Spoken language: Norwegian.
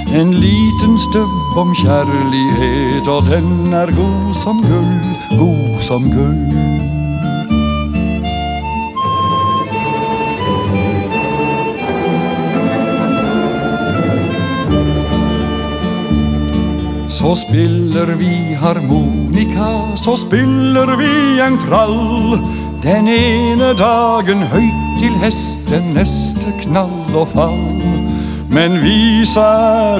En liten stubb om kjærlighet, og den er god som gull, god som gull. Så spiller vi harmonika, så spiller vi en trall. Den ene dagen høyt til hest, den neste knall og fall. Men visa